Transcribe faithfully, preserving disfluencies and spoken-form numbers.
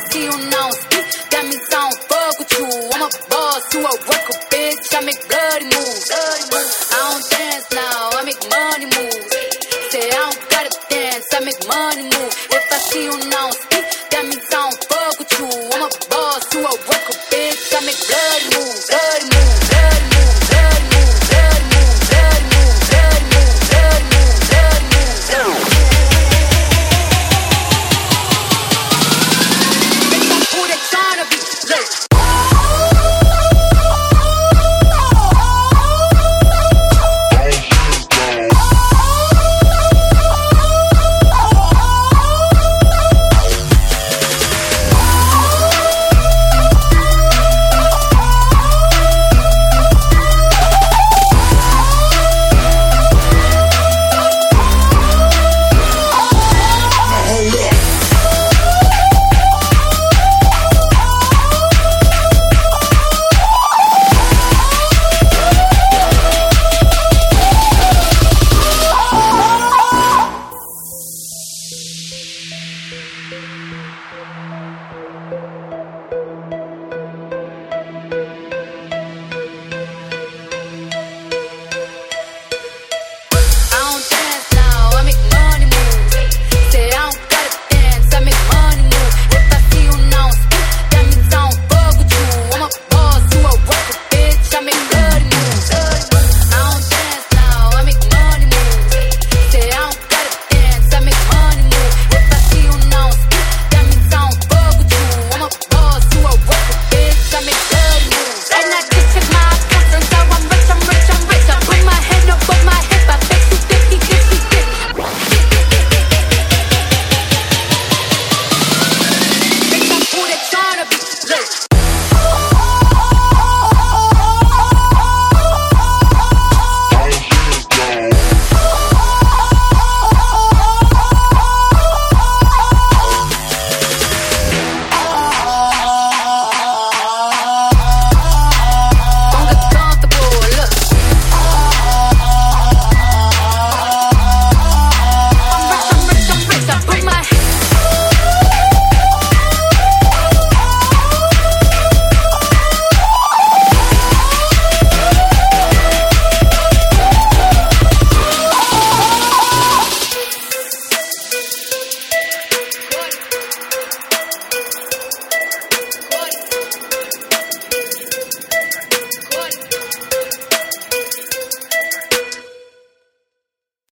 see you now. That means I don't fuck with you. I'm a boss, you a worker, bitch. I make bloody moves. I don't dance now, I make money moves. Say I don't gotta dance, I make money move. If I see you